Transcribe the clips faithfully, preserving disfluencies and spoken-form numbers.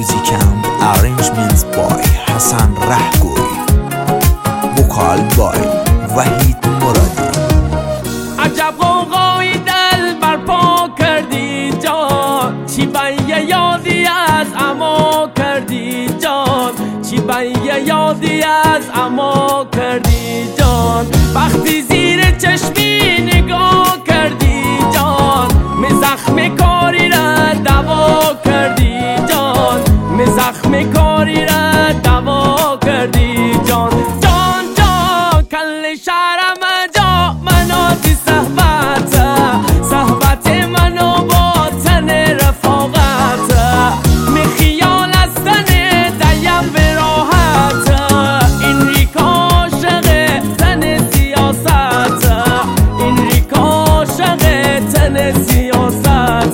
Music and arrangements by حسن رهگوی. وکال by وحید مرادی. عجب غوغای دل برپا کردی جان، چی بیه یادی از اما کردی جان، چی بیه یادی از اما کردی جان. وقتی زیر چشمی نگاه کردی جان، می زخم کاری را دوا کردی جان، می زخم کاری را دوا کردی جان. جان جان کل شهرم جا مناتی صحبت، صحبت منو با تن رفاقت، می خیال از تن دیم به راحت، این ریک عاشق تن سیاست، این ریک عاشق تن سیاست.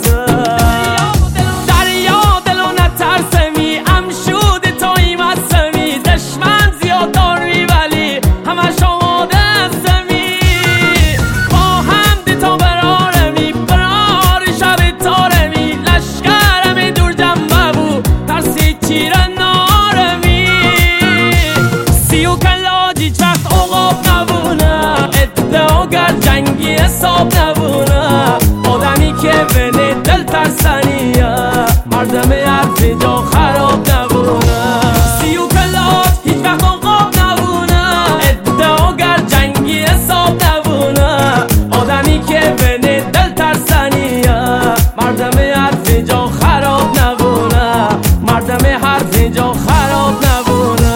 دریا دلو نترسمی امشود توی مسمی، دشمن زیاد داری ولی همش آماده هستمی، با هم دی تا برارمی برار شب تارمی، لشکرمی دور جنبه بو ترسی چیر نارمی، سی و کلاج هیچ وقت عقاب نبونه، ادعاگر جنگی حساب نبونه، آدمی که بینه دل ترسنیه مردم حرف جا خراب نبونه، سی و کلاج هیچ وقت عقاب نبونه، ادعاگر جنگی حساب نبونه، آدمی که بینه دل ترسنیه مردم حرف جا خراب نبونه، مردم حرف جا خراب نبونه.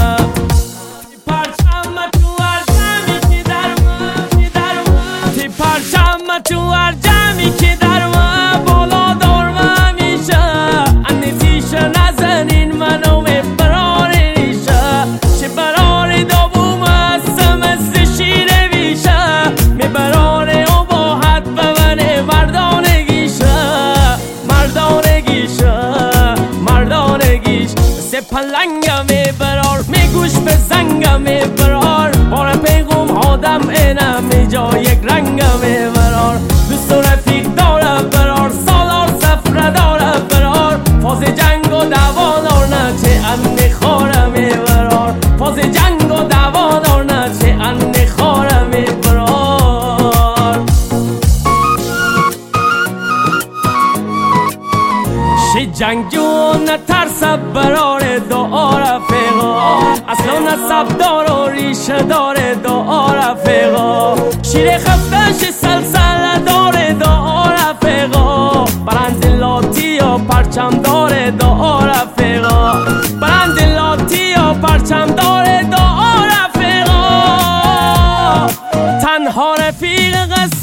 پرچم تو هر جمعی که در من در من تی پرچم تو هر جمعی که در من بالا دارم میشه، انیتیشه نزنین منو به برار ریشه، چه برار دابوم هستم مثل شیر ویشه، می برار و با حد ببنه مردانگیشه، مردانگیشه مردانگیش مثل پلنگم می برار، می گوش به زنگم می برار، بار پیغم آدم اینم می جا یک رنگم می برار، دوست و رفیق داره برار، سالار سفره داره برار، فاز جنگ و دعوا دار نه چه ان خاره می برار، فاز جنگ و دعوا دار نه چه ان خاره می برار. شی جنگجو نترسه برار دعا رفیقا، اصلا نصب دار و ریشه داره دعا رفیقا، شیر خفتش سلسله داره دعا رفیقا، برند لاتی یا پرچم داره دعا رفیقا، برند لاتی یا پرچم داره دعا رفیقا، تنها رفیق قصه